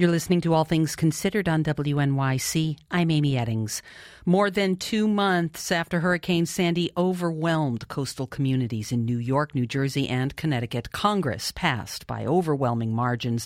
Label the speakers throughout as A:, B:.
A: You're listening to All Things Considered on WNYC. I'm Amy Eddings. More than 2 months after Hurricane Sandy overwhelmed coastal communities in New York, New Jersey, and Connecticut, Congress passed by overwhelming margins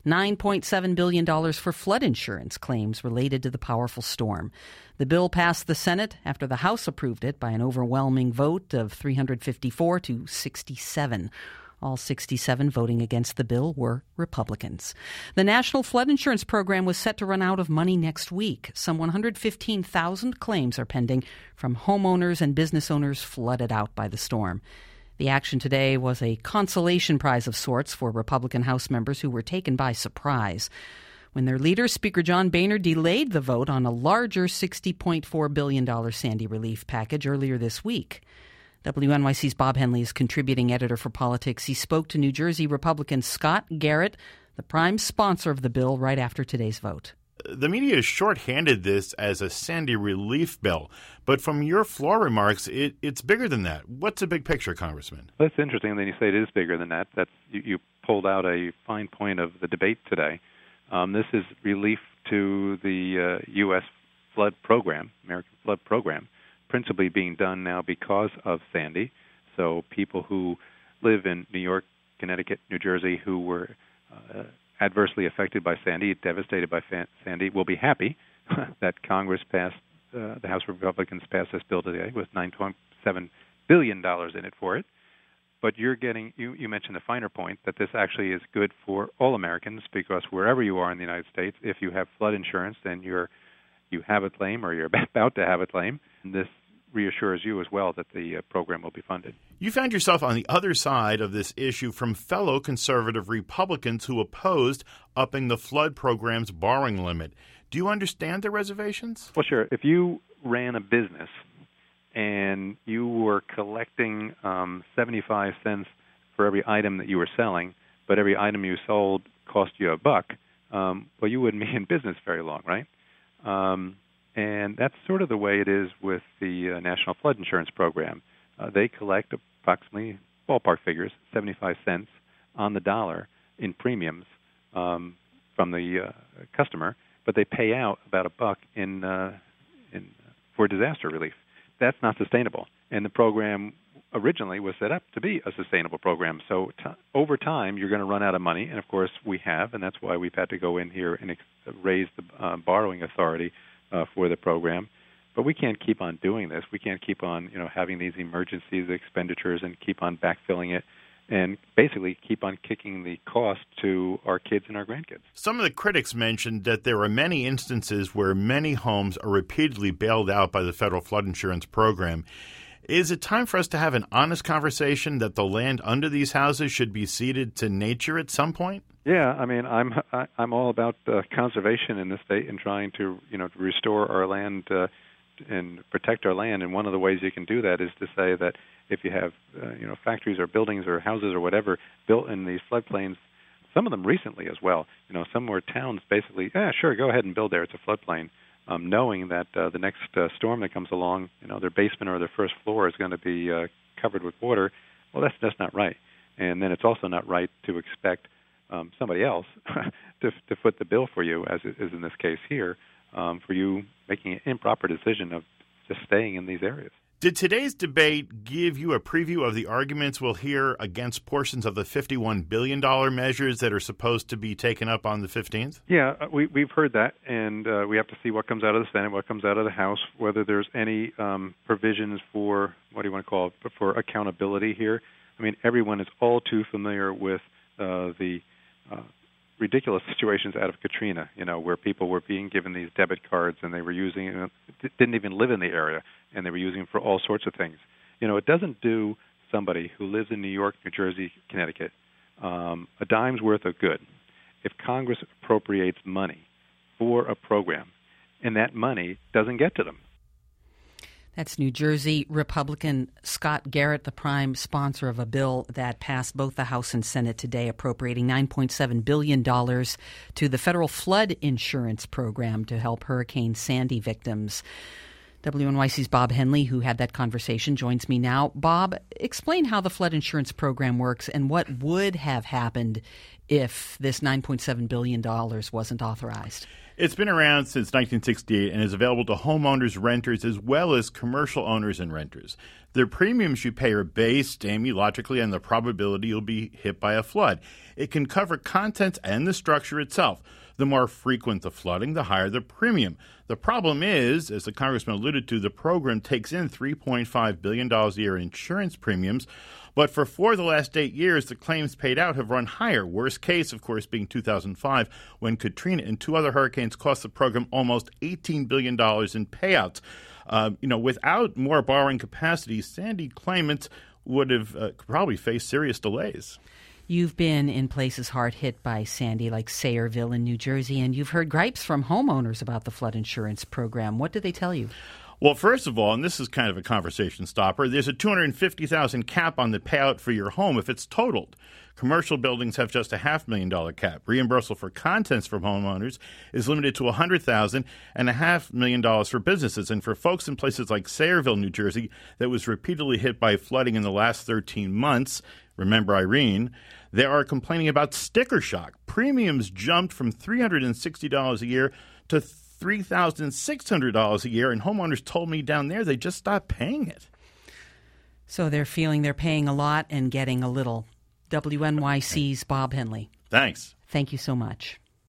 A: $9.7 billion for flood insurance claims related to the powerful storm. The bill passed the Senate after the House approved it by an overwhelming vote of 354 to 67. All 67 voting against the bill were Republicans. The National Flood Insurance Program was set to run out of money next week. Some 115,000 claims are pending from homeowners and business owners flooded out by the storm. The action today was a consolation prize of sorts for Republican House members who were taken by surprise when their leader, Speaker John Boehner, delayed the vote on a larger $60.4 billion Sandy relief package earlier this week. WNYC's Bob Henley is contributing editor for politics. He spoke to New Jersey Republican Scott Garrett, the prime sponsor of the bill, right after today's vote.
B: The media has shorthanded this as a Sandy relief bill, but from your floor remarks, it's bigger than that. What's the big picture, Congressman?
C: Well, that's interesting that you say it is bigger than that. You pulled out a fine point of the debate today. This is relief to the U.S. flood program, American Flood Program, principally being done now because of Sandy. So people who live in New York, Connecticut, New Jersey, who were adversely affected by Sandy, devastated by Sandy, will be happy that Congress passed, the House Republicans passed this bill today with $9.7 billion in it for it. But you're getting, you mentioned the finer point, that this actually is good for all Americans, because wherever you are in the United States, if you have flood insurance, then you have a claim or you're about to have a claim. This reassures you as well that the program will be funded.
B: You found yourself on the other side of this issue from fellow conservative Republicans who opposed upping the flood program's borrowing limit. Do you understand their reservations?
C: Well, sure. If you ran a business and you were collecting 75 cents for every item that you were selling, but every item you sold cost you $1, well, you wouldn't be in business very long, right? And that's sort of the way it is with the National Flood Insurance Program. They collect approximately, ballpark figures, 75 cents on the dollar in premiums from the customer, but they pay out about $1 for disaster relief. That's not sustainable. And the program originally was set up to be a sustainable program. So over time, you're going to run out of money, and of course we have, and that's why we've had to go in here and raise the borrowing authority for the program. But we can't keep on doing this. We can't keep on, having these emergencies expenditures and keep on backfilling it and basically keep on kicking the cost to our kids and our grandkids.
B: Some of the critics mentioned that there are many instances where many homes are repeatedly bailed out by the federal flood insurance program. Is it time for us to have an honest conversation that the land under these houses should be ceded to nature at some point?
C: Yeah, I mean, I'm all about conservation in the state and trying to restore our land and protect our land. And one of the ways you can do that is to say that if you have factories or buildings or houses or whatever built in these floodplains, some of them recently as well. Some were towns basically, sure, go ahead and build there. It's a floodplain. Knowing that the next storm that comes along, their basement or their first floor is going to be covered with water. Well, that's not right. And then it's also not right to expect somebody else to foot the bill for you, as is in this case here, for you making an improper decision of just staying in these areas.
B: Did today's debate give you a preview of the arguments we'll hear against portions of the $51 billion measures that are supposed to be taken up on the 15th?
C: Yeah, we've heard that, and we have to see what comes out of the Senate, what comes out of the House, whether there's any provisions for, for accountability here. I mean, everyone is all too familiar with the ridiculous situations out of Katrina, where people were being given these debit cards and they were using, didn't even live in the area, and they were using them for all sorts of things. It doesn't do somebody who lives in New York, New Jersey, Connecticut, a dime's worth of good if Congress appropriates money for a program and that money doesn't get to them.
A: That's New Jersey Republican Scott Garrett, the prime sponsor of a bill that passed both the House and Senate today, appropriating $9.7 billion to the federal flood insurance program to help Hurricane Sandy victims. WNYC's Bob Henley, who had that conversation, joins me now. Bob, explain how the flood insurance program works and what would have happened if this $9.7 billion wasn't authorized.
B: It's been around since 1968 and is available to homeowners, renters, as well as commercial owners and renters. The premiums you pay are based, Amy, logically on the probability you'll be hit by a flood. It can cover contents and the structure itself. The more frequent the flooding, the higher the premium. The problem is, as the congressman alluded to, the program takes in $3.5 billion a year in insurance premiums. But for 4 of the last 8 years, the claims paid out have run higher. Worst case, of course, being 2005, when Katrina and 2 other hurricanes cost the program almost $18 billion in payouts. Without more borrowing capacity, Sandy claimants would have probably faced serious delays.
A: You've been in places hard hit by Sandy, like Sayreville in New Jersey, and you've heard gripes from homeowners about the flood insurance program. What did they tell you?
B: Well, first of all, and this is kind of a conversation stopper, there's a $250,000 cap on the payout for your home if it's totaled. Commercial buildings have just a $500,000 cap. Reimbursement for contents from homeowners is limited to $100,000 and $500,000 for businesses. And for folks in places like Sayreville, New Jersey, that was repeatedly hit by flooding in the last 13 months, remember Irene, they are complaining about sticker shock. Premiums jumped from $360 a year to $3,600 a year, and homeowners told me down there they just stopped paying it.
A: So they're feeling they're paying a lot and getting a little. WNYC's Bob Henley.
B: Thanks.
A: Thank you so much.